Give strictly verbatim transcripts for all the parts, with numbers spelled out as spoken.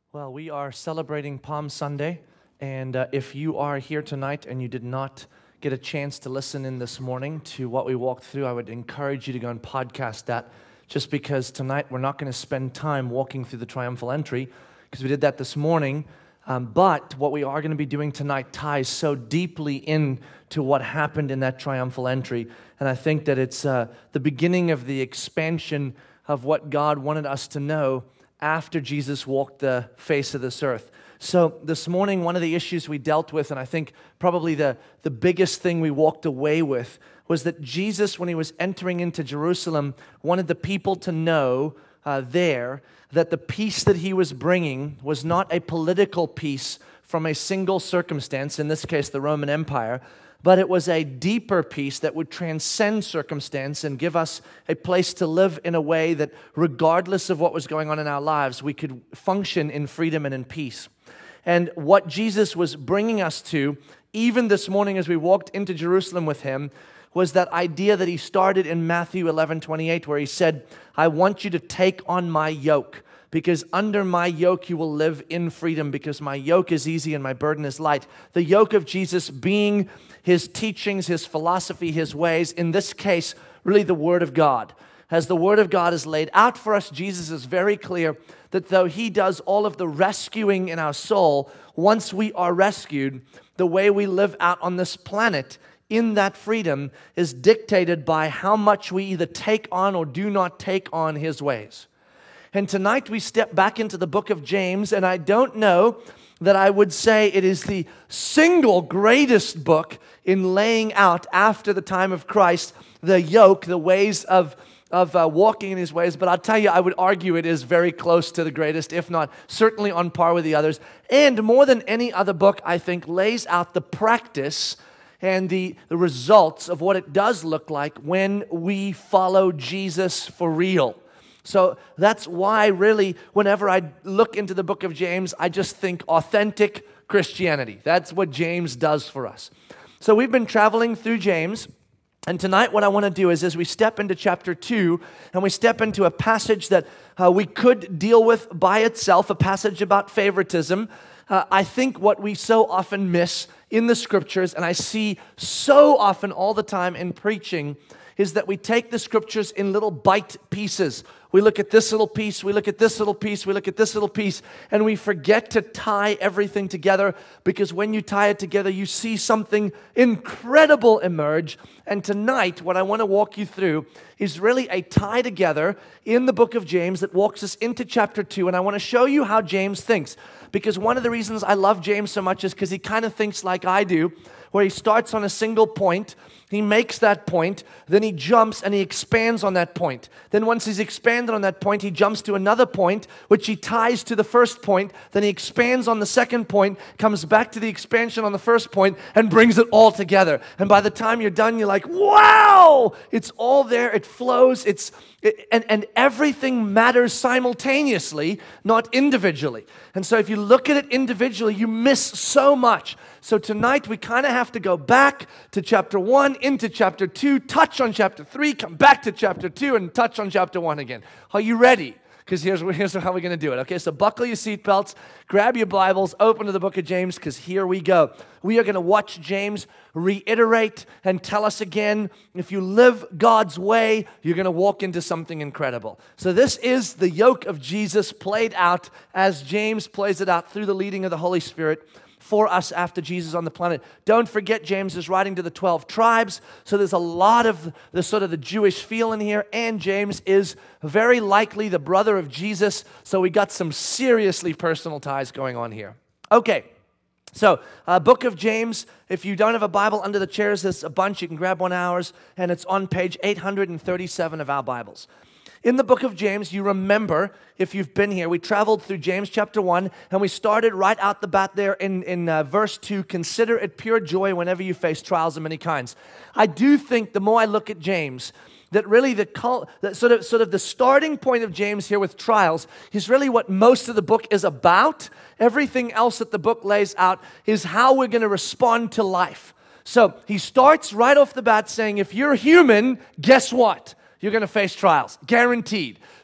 Well, we are celebrating Palm Sunday, and uh, if you are here tonight and you did not get a chance to listen in this morning to what we walked through, I would encourage you to go and podcast that, just because tonight we're not going to spend time walking through the triumphal entry, because we did that this morning, um, but what we are going to be doing tonight ties so deeply into what happened in that triumphal entry, and I think that it's uh, the beginning of the expansion of what God wanted us to know after Jesus walked the face of this earth. So this morning, one of the issues we dealt with, and I think probably the, the biggest thing we walked away with, was that Jesus, when he was entering into Jerusalem, wanted the people to know uh, there that the peace that he was bringing was not a political peace from a single circumstance, in this case the Roman Empire, but it was a deeper peace that would transcend circumstance and give us a place to live in a way that, regardless of what was going on in our lives, we could function in freedom and in peace. And what Jesus was bringing us to, even this morning as we walked into Jerusalem with him, was that idea that he started in Matthew eleven twenty-eight, where he said, I want you to take on my yoke, because under my yoke you will live in freedom, because my yoke is easy and my burden is light. The yoke of Jesus being his teachings, his philosophy, his ways, in this case, really the Word of God. As the Word of God is laid out for us, Jesus is very clear that though he does all of the rescuing in our soul, once we are rescued, the way we live out on this planet in that freedom is dictated by how much we either take on or do not take on his ways. And tonight we step back into the book of James, and I don't know that I would say it is the single greatest book in laying out, after the time of Christ, the yoke, the ways of, of uh, walking in his ways. But I'll tell you, I would argue it is very close to the greatest, if not certainly on par with the others. And more than any other book, I think, lays out the practice and the, the results of what it does look like when we follow Jesus for real. So that's why, really, whenever I look into the book of James, I just think authentic Christianity. That's what James does for us. So we've been traveling through James, and tonight what I want to do is, as we step into chapter two, and we step into a passage that uh, we could deal with by itself, a passage about favoritism, uh, I think what we so often miss in the scriptures, and I see so often all the time in preaching, is that we take the scriptures in little bite pieces. We look at this little piece, we look at this little piece, we look at this little piece, and we forget to tie everything together, because when you tie it together, you see something incredible emerge. And tonight, what I want to walk you through is really a tie together in the book of James that walks us into chapter two, and I want to show you how James thinks. Because one of the reasons I love James so much is because he kind of thinks like I do, where he starts on a single point, he makes that point, then he jumps and he expands on that point. Then once he's expanded on that point, he jumps to another point, which he ties to the first point. Then he expands on the second point, comes back to the expansion on the first point, and brings it all together. And by the time you're done, you're like, wow! It's all there, it flows, it's it, and, and everything matters simultaneously, not individually. And so if you look at it individually, you miss so much. So tonight we kind of have to go back to chapter one, into chapter two, touch on chapter three, come back to chapter two, and touch on chapter one again. Are you ready? Because here's, here's how we're going to do it. Okay, so buckle your seatbelts, grab your Bibles, open to the book of James, because here we go. We are going to watch James reiterate and tell us again, if you live God's way, you're going to walk into something incredible. So this is the yoke of Jesus played out as James plays it out through the leading of the Holy Spirit for us after Jesus on the planet. Don't forget, James is writing to the twelve tribes, so there's a lot of the sort of the Jewish feel in here, and James is very likely the brother of Jesus, so we got some seriously personal ties going on here. Okay, so uh, book of James, if you don't have a Bible under the chairs, there's a bunch, you can grab one of ours, and it's on page eight hundred thirty-seven of our Bibles. In the book of James, you remember, if you've been here, we traveled through James chapter one, and we started right out the bat there in, in uh, verse two, consider it pure joy whenever you face trials of many kinds. I do think the more I look at James, that really the, cult, that sort of sort of the starting point of James here with trials is really what most of the book is about. Everything else that the book lays out is how we're going to respond to life. So he starts right off the bat saying, if you're human, guess what? You're going to face trials, guaranteed.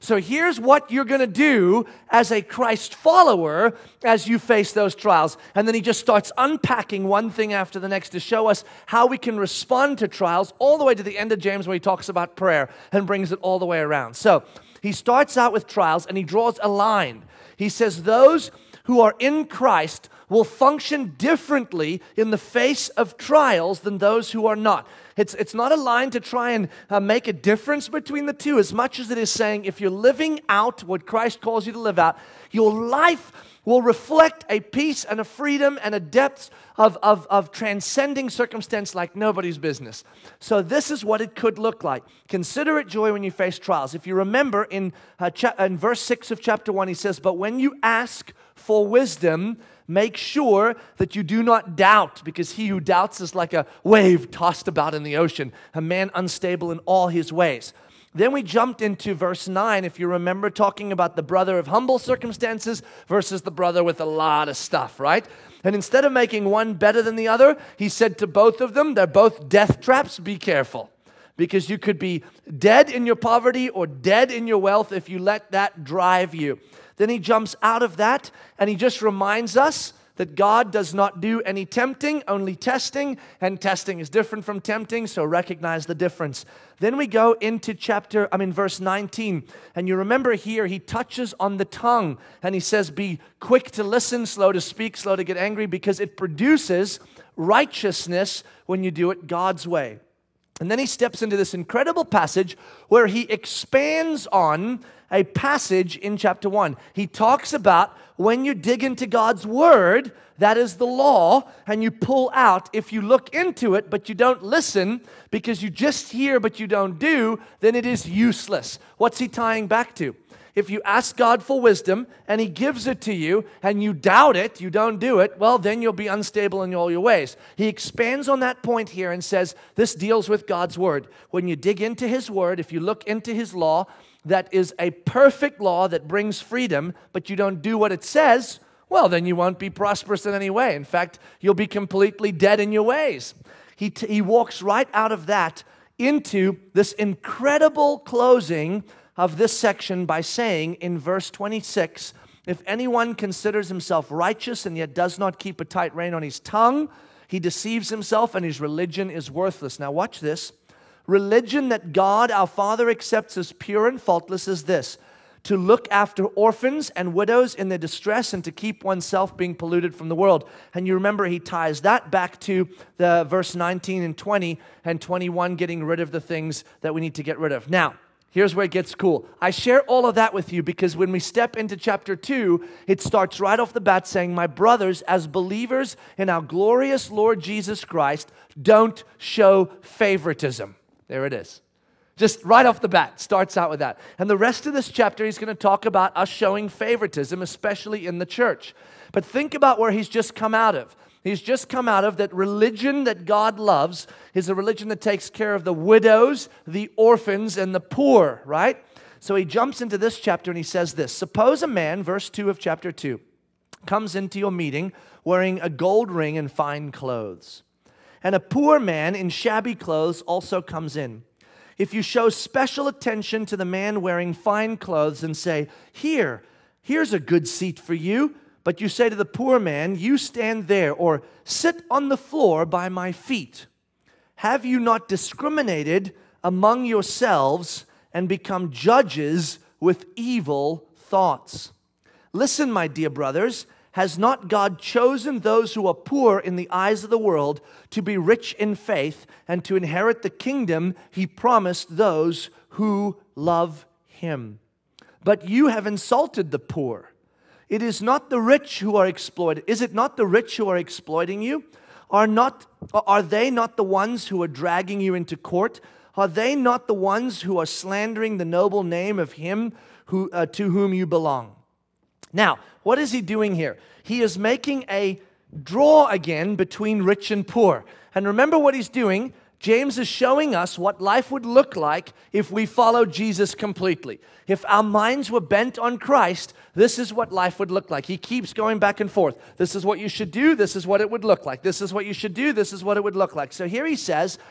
So here's what you're going to do as a Christ follower as you face those trials. And then he just starts unpacking one thing after the next to show us how we can respond to trials, all the way to the end of James where he talks about prayer and brings it all the way around. So he starts out with trials and he draws a line. He says those who are in Christ will function differently in the face of trials than those who are not. It's, it's not a line to try and uh, make a difference between the two, as much as it is saying if you're living out what Christ calls you to live out, your life will reflect a peace and a freedom and a depth of, of, of transcending circumstance like nobody's business. So this is what it could look like. Consider it joy when you face trials. If you remember in, uh, cha- in verse six of chapter one, he says, but when you ask for wisdom, make sure that you do not doubt, because he who doubts is like a wave tossed about in the ocean, a man unstable in all his ways. Then we jumped into verse nine, if you remember, talking about the brother of humble circumstances versus the brother with a lot of stuff, right? And instead of making one better than the other, he said to both of them, they're both death traps, be careful. Because you could be dead in your poverty or dead in your wealth if you let that drive you. Then he jumps out of that and he just reminds us that God does not do any tempting, only testing, and testing is different from tempting, so recognize the difference. Then we go into chapter, I mean verse nineteen, and you remember here he touches on the tongue, and he says, be quick to listen, slow to speak, slow to get angry, because it produces righteousness when you do it God's way. And then he steps into this incredible passage where he expands on a passage in chapter one. He talks about when you dig into God's word, that is the law, and you pull out, if you look into it but you don't listen because you just hear but you don't do, then it is useless. What's he tying back to? If you ask God for wisdom and he gives it to you and you doubt it, you don't do it, well, then you'll be unstable in all your ways. He expands on that point here and says this deals with God's word. When you dig into his word, if you look into his law, that is a perfect law that brings freedom, but you don't do what it says, well, then you won't be prosperous in any way. In fact, you'll be completely dead in your ways. He, t- he walks right out of that into this incredible closing of this section by saying in verse twenty-six, if anyone considers himself righteous and yet does not keep a tight rein on his tongue, he deceives himself and his religion is worthless. Now watch this. Religion that God our Father accepts as pure and faultless is this: to look after orphans and widows in their distress and to keep oneself being polluted from the world. And you remember he ties that back to the verse nineteen and twenty and twenty-one, getting rid of the things that we need to get rid of. Now, here's where it gets cool. I share all of that with you because when we step into chapter two, it starts right off the bat saying, my brothers, as believers in our glorious Lord Jesus Christ, don't show favoritism. There it is. Just right off the bat, starts out with that. And the rest of this chapter, he's going to talk about us showing favoritism, especially in the church. But think about where he's just come out of. He's just come out of that religion that God loves is a religion that takes care of the widows, the orphans, and the poor, right? So he jumps into this chapter and he says this: suppose a man, verse two of chapter two, comes into your meeting wearing a gold ring and fine clothes, and a poor man in shabby clothes also comes in. If you show special attention to the man wearing fine clothes and say, here, here's a good seat for you, but you say to the poor man, you stand there, or sit on the floor by my feet, have you not discriminated among yourselves and become judges with evil thoughts? Listen, my dear brothers, has not God chosen those who are poor in the eyes of the world to be rich in faith and to inherit the kingdom he promised those who love him? But you have insulted the poor. It is not the rich who are exploited. Is it not the rich who are exploiting you? Are not, are they not the ones who are dragging you into court? Are they not the ones who are slandering the noble name of him who, uh, to whom you belong? Now, what is he doing here? He is making a draw again between rich and poor. And remember what he's doing. James is showing us what life would look like if we followed Jesus completely. If our minds were bent on Christ, this is what life would look like. He keeps going back and forth. This is what you should do. This is what it would look like. This is what you should do. This is what it would look like. So here he says,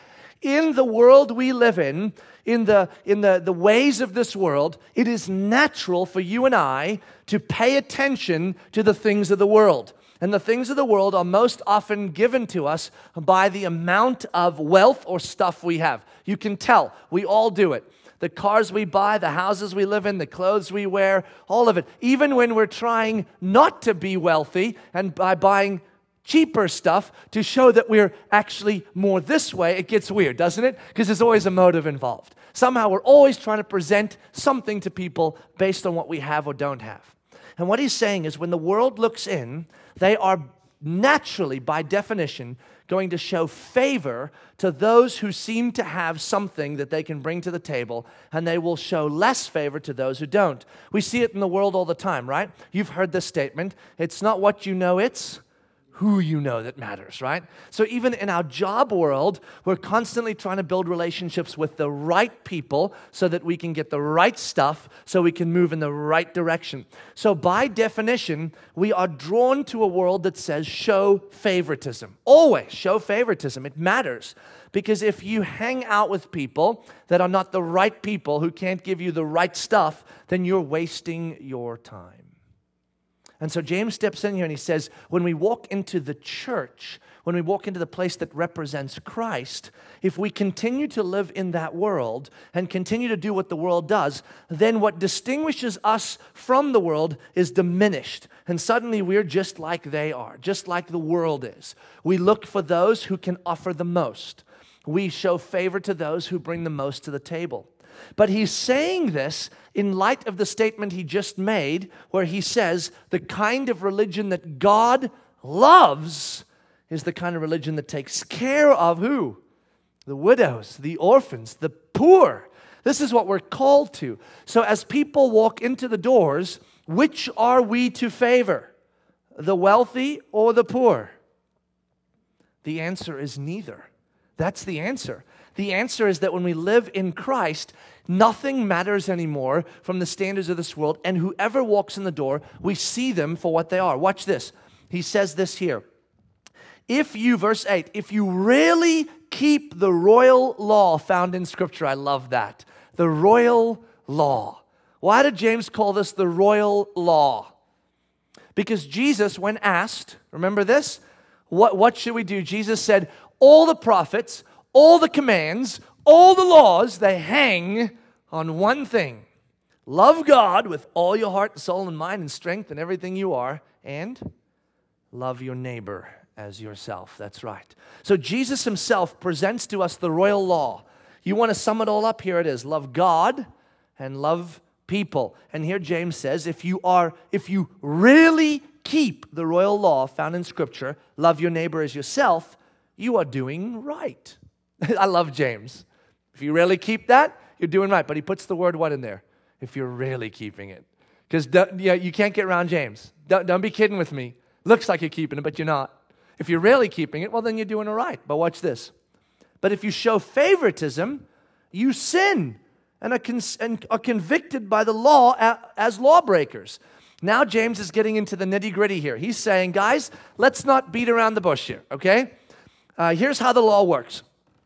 in the world we live in, in the in the, the ways of this world, it is natural for you and I to pay attention to the things of the world. And the things of the world are most often given to us by the amount of wealth or stuff we have. You can tell. We all do it. The cars we buy, the houses we live in, the clothes we wear, all of it. Even when we're trying not to be wealthy and by buying cheaper stuff to show that we're actually more this way, it gets weird, doesn't it? Because there's always a motive involved. Somehow we're always trying to present something to people based on what we have or don't have. And what he's saying is when the world looks in, they are naturally, by definition, going to show favor to those who seem to have something that they can bring to the table, and they will show less favor to those who don't. We see it in the world all the time, right? You've heard this statement, it's not what you know, it's who you know that matters, right? So even in our job world, we're constantly trying to build relationships with the right people so that we can get the right stuff, so we can move in the right direction. So by definition, we are drawn to a world that says show favoritism. Always show favoritism. It matters. Because if you hang out with people that are not the right people, who can't give you the right stuff, then you're wasting your time. And so James steps in here and he says, when we walk into the church, when we walk into the place that represents Christ, if we continue to live in that world and continue to do what the world does, then what distinguishes us from the world is diminished. And suddenly we're just like they are, just like the world is. We look for those who can offer the most. We show favor to those who bring the most to the table. But he's saying this in light of the statement he just made, where he says the kind of religion that God loves is the kind of religion that takes care of who? The widows, the orphans, the poor. This is what we're called to. So as people walk into the doors, which are we to favor? The wealthy or the poor? The answer is neither. That's the answer. The answer is that when we live in Christ, nothing matters anymore from the standards of this world, and whoever walks in the door, we see them for what they are. Watch this. He says this here. If you, verse eight, if you really keep the royal law found in Scripture, I love that. The royal law. Why did James call this the royal law? Because Jesus, when asked, remember this? What, what should we do? Jesus said, all the prophets, all the commands, all the laws, they hang on one thing. Love God with all your heart, soul, and mind, and strength, and everything you are, and love your neighbor as yourself. That's right. So Jesus himself presents to us the royal law. You want to sum it all up? Here it is. Love God and love people. And here James says, if you are, if you really keep the royal law found in Scripture, love your neighbor as yourself, you are doing right. I love James. If you really keep that, you're doing right. But he puts the word what in there? If you're really keeping it. Because yeah, you can't get around James. Don't, don't be kidding with me. Looks like you're keeping it, but you're not. If you're really keeping it, well, then you're doing it right. But watch this. But if you show favoritism, you sin and are, con- and are convicted by the law as lawbreakers. Now James is getting into the nitty-gritty here. He's saying, guys, let's not beat around the bush here, okay? Uh, here's how the law works.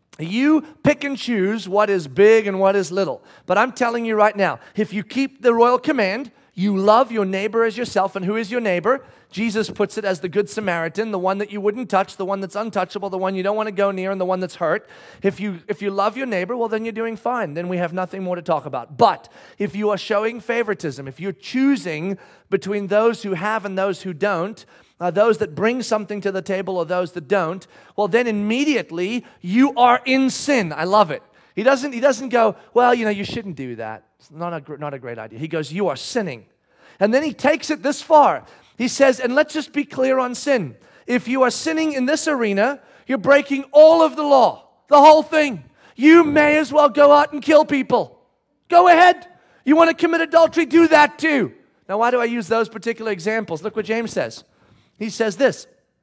You pick and choose what is big and what is little. But I'm telling you right now, if you keep the royal command, you love your neighbor as yourself. And who is your neighbor? Jesus puts it as the Good Samaritan, the one that you wouldn't touch, the one that's untouchable, the one you don't want to go near, and the one that's hurt. If you if you love your neighbor, well, then you're doing fine. Then we have nothing more to talk about. But if you are showing favoritism, if you're choosing between those who have and those who don't, Uh, those that bring something to the table or those that don't, well, then immediately you are in sin. I love it. He doesn't, he doesn't go, well, you know, you shouldn't do that. It's not a, not a great idea. He goes, you are sinning. And then he takes it this far. He says, and let's just be clear on sin. If you are sinning in this arena, you're breaking all of the law, the whole thing. You may as well go out and kill people. Go ahead. You want to commit adultery? Do that too. Now, why do I use those particular examples? Look what James says. He says this,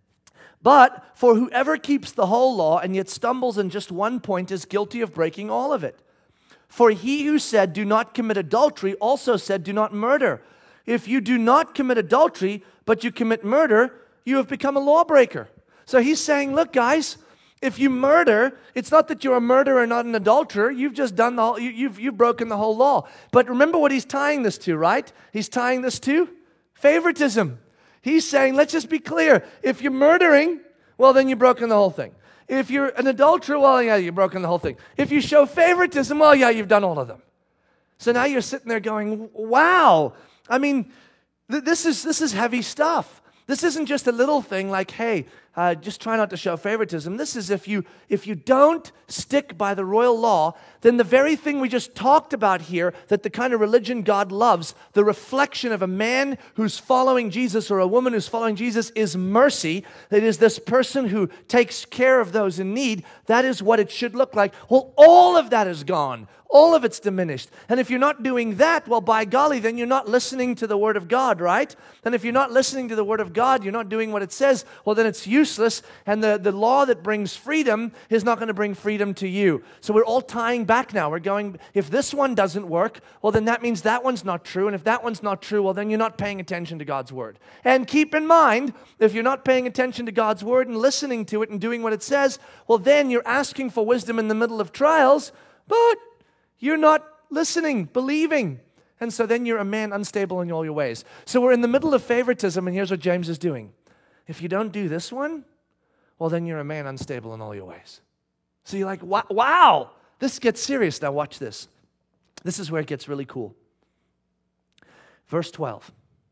but for whoever keeps the whole law and yet stumbles in just one point is guilty of breaking all of it. For he who said, do not commit adultery, also said, do not murder. If you do not commit adultery, but you commit murder, you have become a lawbreaker. So he's saying, look, guys, if you murder, it's not that you're a murderer, not an adulterer. You've just done the whole, you, you've, you've broken the whole law. But remember what he's tying this to, right? He's tying this to favoritism. He's saying, let's just be clear. If you're murdering, well, then you've broken the whole thing. If you're an adulterer, well, yeah, you've broken the whole thing. If you show favoritism, well, yeah, you've done all of them. So now you're sitting there going, wow. I mean, th- this is this is heavy stuff. This isn't just a little thing like, hey, uh, just try not to show favoritism. This is if you if you don't stick by the royal law, then the very thing we just talked about here, that the kind of religion God loves, the reflection of a man who's following Jesus or a woman who's following Jesus is mercy. It is this person who takes care of those in need. That is what it should look like. Well, all of that is gone. All of it's diminished. And if you're not doing that, well, by golly, then you're not listening to the Word of God, right? And if you're not listening to the Word of God, you're not doing what it says, well, then it's useless. And the, the law that brings freedom is not going to bring freedom to you. So we're all tying back now. We're going, if this one doesn't work, well, then that means that one's not true. And if that one's not true, well, then you're not paying attention to God's Word. And keep in mind, if you're not paying attention to God's Word and listening to it and doing what it says, well, then you're asking for wisdom in the middle of trials, but you're not listening, believing. And so then you're a man unstable in all your ways. So we're in the middle of favoritism, and here's what James is doing. If you don't do this one, well, then you're a man unstable in all your ways. So you're like, wow, this gets serious. Now watch this. This is where it gets really cool. Verse twelve.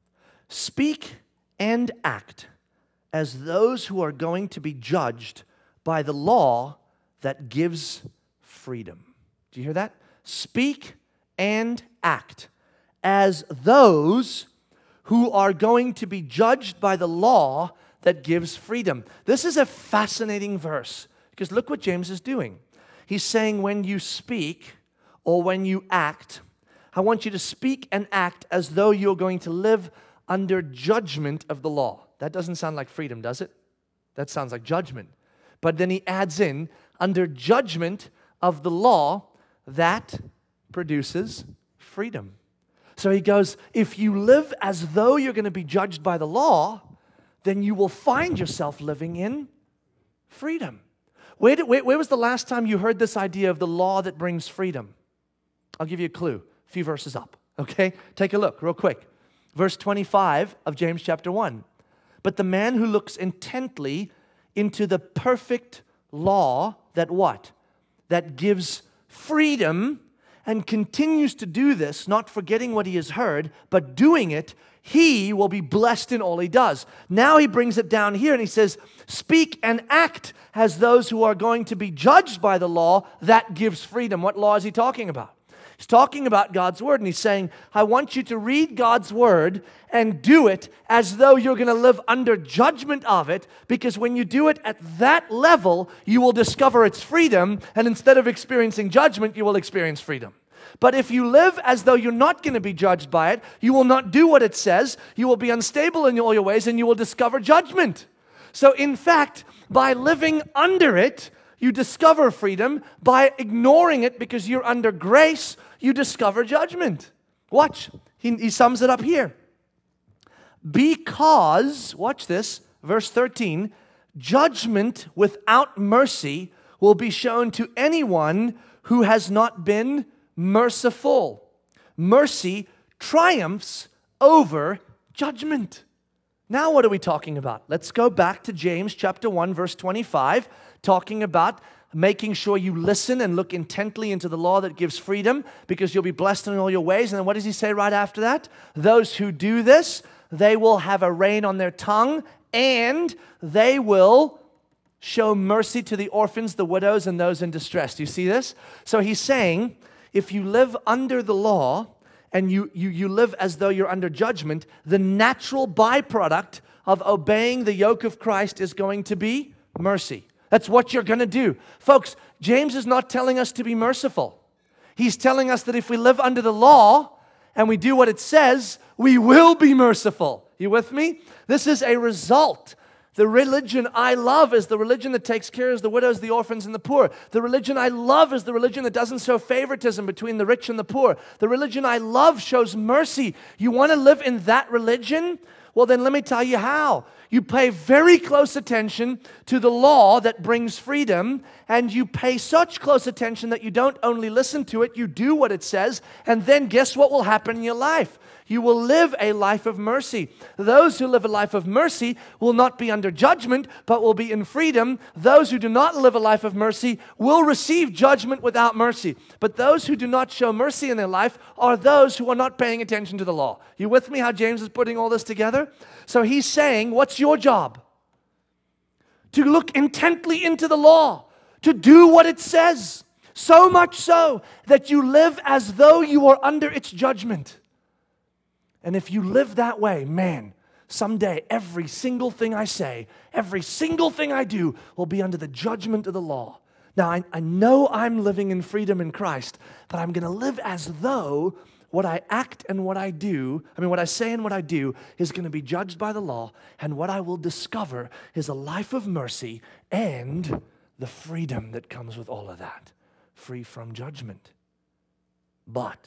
Speak and act as those who are going to be judged by the law that gives freedom. Do you hear that? Speak and act as those who are going to be judged by the law that gives freedom. This is a fascinating verse because look what James is doing. He's saying when you speak or when you act, I want you to speak and act as though you're going to live under judgment of the law. That doesn't sound like freedom, does it? That sounds like judgment. But then he adds in, under judgment of the law that produces freedom. So he goes, if you live as though you're going to be judged by the law, then you will find yourself living in freedom. Where, did, where, where was the last time you heard this idea of the law that brings freedom? I'll give you a clue, a few verses up, okay? Take a look real quick. Verse twenty-five of James chapter one. But the man who looks intently into the perfect law that what? That gives freedom and continues to do this, not forgetting what he has heard, but doing it, he will be blessed in all he does. Now he brings it down here and he says, speak and act as those who are going to be judged by the law that gives freedom. What law is he talking about? He's talking about God's Word, and he's saying, I want you to read God's Word and do it as though you're going to live under judgment of it, because when you do it at that level, you will discover its freedom, and instead of experiencing judgment, you will experience freedom. But if you live as though you're not going to be judged by it, you will not do what it says, you will be unstable in all your ways, and you will discover judgment. So in fact, by living under it, you discover freedom. By ignoring it because you're under grace, you discover judgment. Watch. He, he sums it up here. Because, watch this, verse thirteen, judgment without mercy will be shown to anyone who has not been merciful. Mercy triumphs over judgment. Now what are we talking about? Let's go back to James chapter one, verse twenty-five, talking about making sure you listen and look intently into the law that gives freedom, because you'll be blessed in all your ways. And then what does he say right after that? Those who do this, they will have a rein on their tongue, and they will show mercy to the orphans, the widows, and those in distress. Do you see this? So he's saying, if you live under the law, and you, you, you live as though you're under judgment, the natural byproduct of obeying the yoke of Christ is going to be mercy. That's what you're going to do. Folks, James is not telling us to be merciful. He's telling us that if we live under the law and we do what it says, we will be merciful. You with me? This is a result. The religion I love is the religion that takes care of the widows, the orphans, and the poor. The religion I love is the religion that doesn't show favoritism between the rich and the poor. The religion I love shows mercy. You want to live in that religion? Well, then let me tell you how. You pay very close attention to the law that brings freedom, and you pay such close attention that you don't only listen to it, you do what it says, and then guess what will happen in your life? You will live a life of mercy. Those who live a life of mercy will not be under judgment, but will be in freedom. Those who do not live a life of mercy will receive judgment without mercy. But those who do not show mercy in their life are those who are not paying attention to the law. You with me how James is putting all this together? So he's saying, what's your job? To look intently into the law, to do what it says, so much so that you live as though you are under its judgment. And if you live that way, man, someday every single thing I say, every single thing I do will be under the judgment of the law. Now, I, I know I'm living in freedom in Christ, but I'm going to live as though what I act and what I do, I mean, what I say and what I do is going to be judged by the law, and what I will discover is a life of mercy and the freedom that comes with all of that, free from judgment. But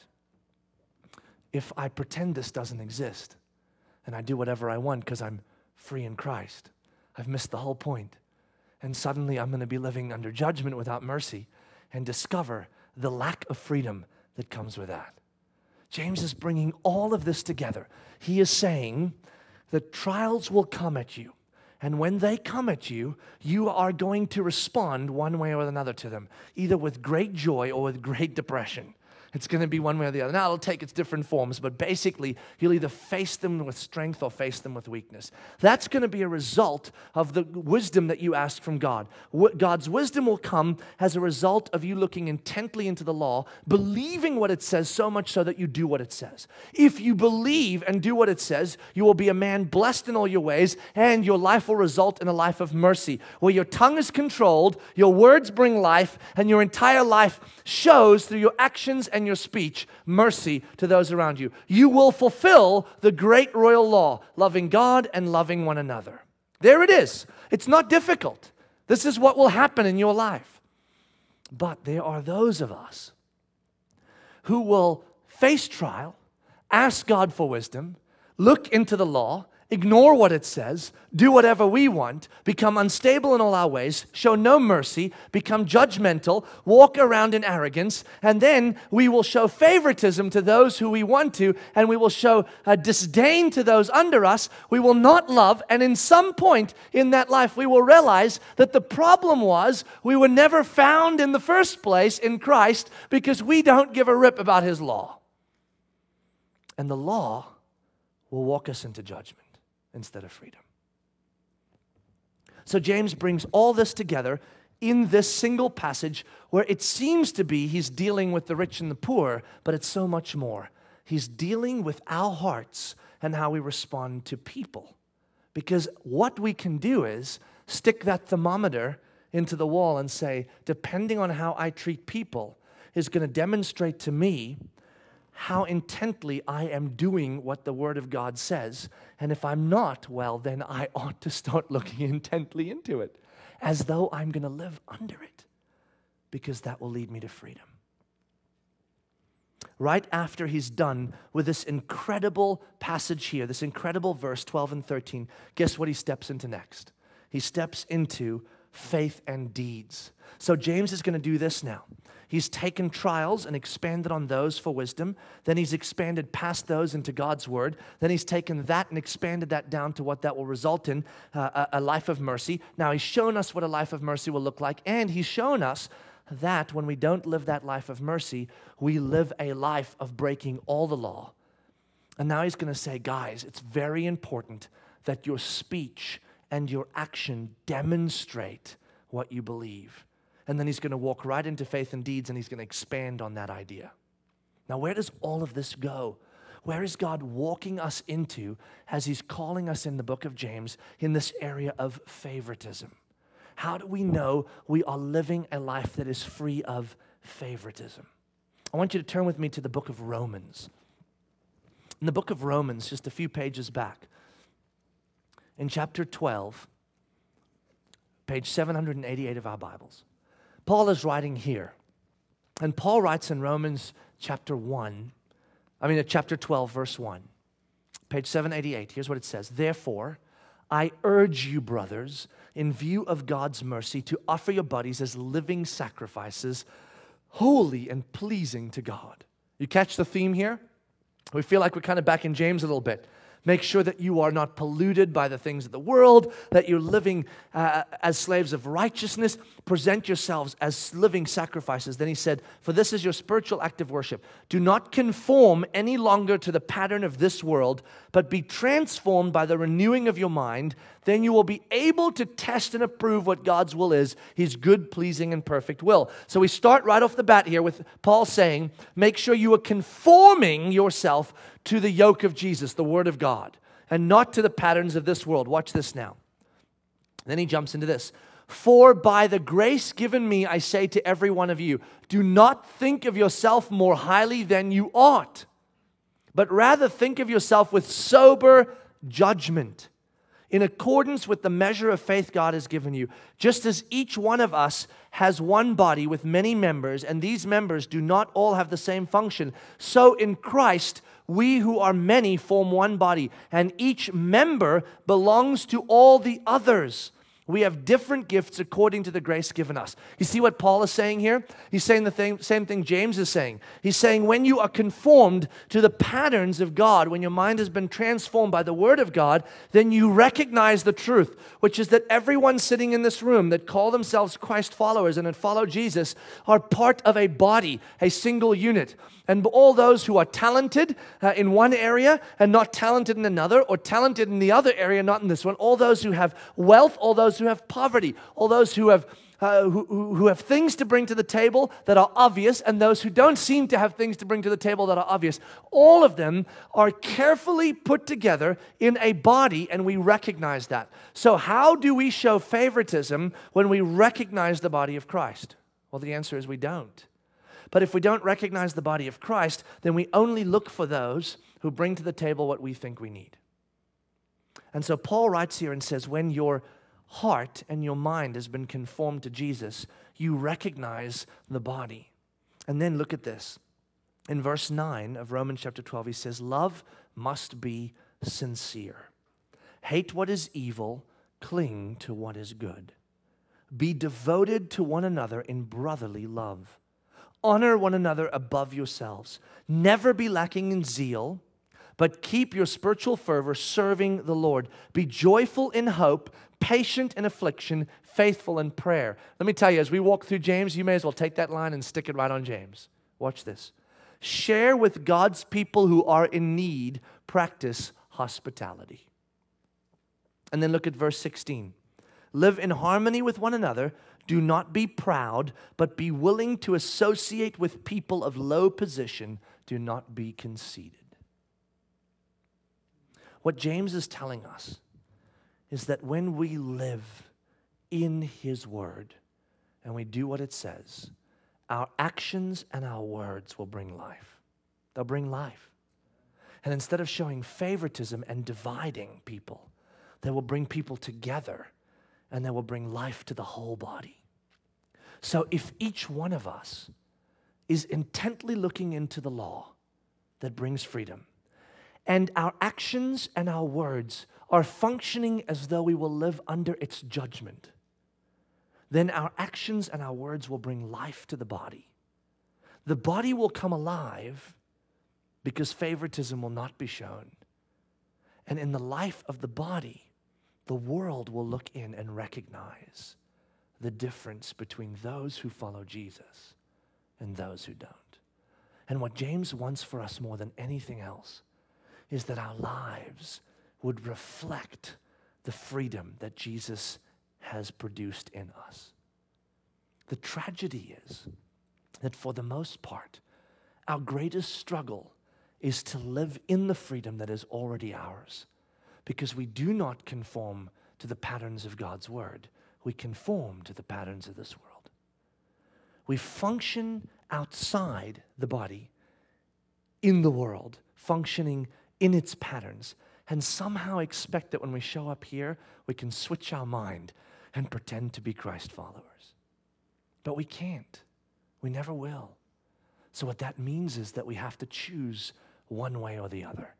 if I pretend this doesn't exist and I do whatever I want because I'm free in Christ, I've missed the whole point. And suddenly I'm going to be living under judgment without mercy and discover the lack of freedom that comes with that. James is bringing all of this together. He is saying that trials will come at you. And when they come at you, you are going to respond one way or another to them, either with great joy or with great depression. It's going to be one way or the other. Now, it'll take its different forms, but basically, you'll either face them with strength or face them with weakness. That's going to be a result of the wisdom that you ask from God. God's wisdom will come as a result of you looking intently into the law, believing what it says so much so that you do what it says. If you believe and do what it says, you will be a man blessed in all your ways, and your life will result in a life of mercy, where your tongue is controlled, your words bring life, and your entire life shows through your actions and your speech mercy to those around you. You will fulfill the great royal law, loving God and loving one another. There it is. It's not difficult. This is what will happen in your life. But there are those of us who will face trial, ask God for wisdom, look into the law, ignore what it says, do whatever we want, become unstable in all our ways, show no mercy, become judgmental, walk around in arrogance, and then we will show favoritism to those who we want to, and we will show a disdain to those under us. We will not love, and in some point in that life, we will realize that the problem was we were never found in the first place in Christ because we don't give a rip about His law. And the law will walk us into judgment instead of freedom. So James brings all this together in this single passage where it seems to be he's dealing with the rich and the poor, but it's so much more. He's dealing with our hearts and how we respond to people. Because what we can do is stick that thermometer into the wall and say, depending on how I treat people, is going to demonstrate to me how intently I am doing what the Word of God says. And if I'm not, well, then I ought to start looking intently into it, as though I'm going to live under it, because that will lead me to freedom. Right after he's done with this incredible passage here, this incredible verse twelve and thirteen, guess what he steps into next? He steps into faith and deeds. So James is going to do this now. He's taken trials and expanded on those for wisdom. Then he's expanded past those into God's word. Then he's taken that and expanded that down to what that will result in, uh, a, a life of mercy. Now he's shown us what a life of mercy will look like, and he's shown us that when we don't live that life of mercy, we live a life of breaking all the law. And now he's going to say, guys, it's very important that your speech and your action demonstrate what you believe. And then he's going to walk right into faith and deeds, and he's going to expand on that idea. Now, where does all of this go? Where is God walking us into as he's calling us in the book of James in this area of favoritism? How do we know we are living a life that is free of favoritism? I want you to turn with me to the book of Romans. In the book of Romans, just a few pages back, in chapter twelve, page seven hundred eighty-eight of our Bibles, Paul is writing here. And Paul writes in Romans chapter one, I mean, chapter twelve, verse one. Page seven eighty-eight. Here's what it says. Therefore, I urge you, brothers, in view of God's mercy, to offer your bodies as living sacrifices, holy and pleasing to God. You catch the theme here? We feel like we're kind of back in James a little bit. Make sure that you are not polluted by the things of the world, that you're living uh, as slaves of righteousness. Present yourselves as living sacrifices. Then he said, for this is your spiritual act of worship. Do not conform any longer to the pattern of this world, but be transformed by the renewing of your mind. Then you will be able to test and approve what God's will is, his good, pleasing, and perfect will. So we start right off the bat here with Paul saying, make sure you are conforming yourself to the yoke of Jesus, the Word of God, and not to the patterns of this world. Watch this now. Then he jumps into this. For by the grace given me, I say to every one of you, do not think of yourself more highly than you ought, but rather think of yourself with sober judgment, in accordance with the measure of faith God has given you. Just as each one of us has one body with many members, and these members do not all have the same function, so in Christ we who are many form one body, and each member belongs to all the others. We have different gifts according to the grace given us. You see what Paul is saying here? He's saying the thing, same thing James is saying. He's saying when you are conformed to the patterns of God, when your mind has been transformed by the Word of God, then you recognize the truth, which is that everyone sitting in this room that call themselves Christ followers and that follow Jesus are part of a body, a single unit. And all those who are talented uh, in one area and not talented in another, or talented in the other area, not in this one, all those who have wealth, all those who have poverty, all those who have uh, who, who have things to bring to the table that are obvious, and those who don't seem to have things to bring to the table that are obvious. All of them are carefully put together in a body, and we recognize that. So how do we show favoritism when we recognize the body of Christ? Well, the answer is we don't. But if we don't recognize the body of Christ, then we only look for those who bring to the table what we think we need. And so Paul writes here and says, when your heart and your mind has been conformed to Jesus, you recognize the body. And then look at this. In verse nine of Romans chapter twelve, he says, love must be sincere. Hate what is evil, cling to what is good. Be devoted to one another in brotherly love. Honor one another above yourselves. Never be lacking in zeal, but keep your spiritual fervor serving the Lord. Be joyful in hope, patient in affliction, faithful in prayer. Let me tell you, as we walk through James, you may as well take that line and stick it right on James. Watch this. Share with God's people who are in need. Practice hospitality. And then look at verse sixteen. Live in harmony with one another. Do not be proud, but be willing to associate with people of low position. Do not be conceited. What James is telling us is that when we live in His Word and we do what it says, our actions and our words will bring life. They'll bring life. And instead of showing favoritism and dividing people, they will bring people together, and they will bring life to the whole body. So if each one of us is intently looking into the law that brings freedom, and our actions and our words are functioning as though we will live under its judgment, then our actions and our words will bring life to the body. The body will come alive because favoritism will not be shown. And in the life of the body, the world will look in and recognize the difference between those who follow Jesus and those who don't. And what James wants for us more than anything else is that our lives would reflect the freedom that Jesus has produced in us. The tragedy is that for the most part, our greatest struggle is to live in the freedom that is already ours, because we do not conform to the patterns of God's Word. We conform to the patterns of this world. We function outside the body, in the world, functioning in its patterns, and somehow expect that when we show up here, we can switch our mind and pretend to be Christ followers. But we can't. We never will. So what that means is that we have to choose one way or the other.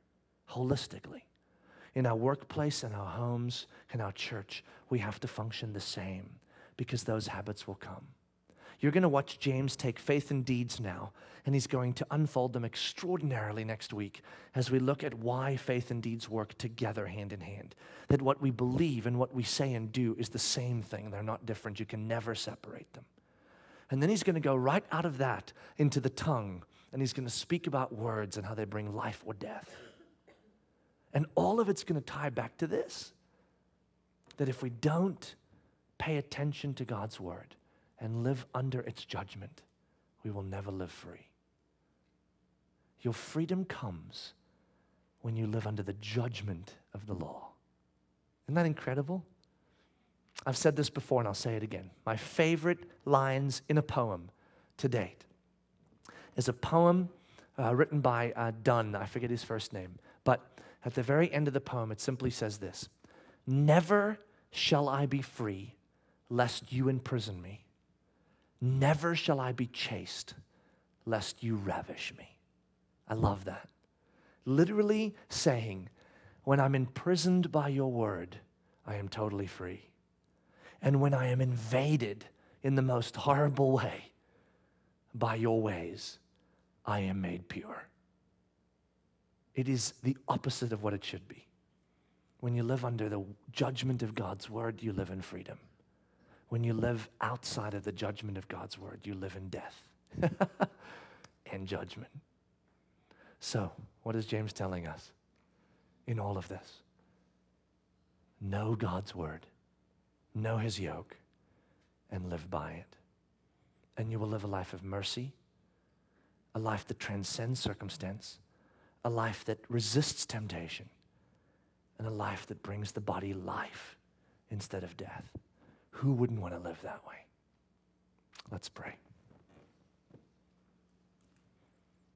holistically. In our workplace, in our homes, in our church, we have to function the same because those habits will come. You're going to watch James take faith and deeds now, and he's going to unfold them extraordinarily next week as we look at why faith and deeds work together hand in hand. That what we believe and what we say and do is the same thing. They're not different. You can never separate them. And then he's going to go right out of that into the tongue, and he's going to speak about words and how they bring life or death. And all of it's going to tie back to this, that if we don't pay attention to God's word and live under its judgment, we will never live free. Your freedom comes when you live under the judgment of the law. Isn't that incredible? I've said this before and I'll say it again. My favorite lines in a poem to date is a poem uh, written by uh, Donne. I forget his first name. But at the very end of the poem, it simply says this: "Never shall I be free, lest you imprison me. Never shall I be chaste, lest you ravish me." I love that. Literally saying, when I'm imprisoned by your word, I am totally free. And when I am invaded in the most horrible way by your ways, I am made pure. It is the opposite of what it should be. When you live under the judgment of God's word, you live in freedom. When you live outside of the judgment of God's word, you live in death and judgment. So, what is James telling us in all of this? Know God's word, know his yoke, and live by it. And you will live a life of mercy, a life that transcends circumstance, a life that resists temptation, and a life that brings the body life instead of death. Who wouldn't want to live that way? Let's pray.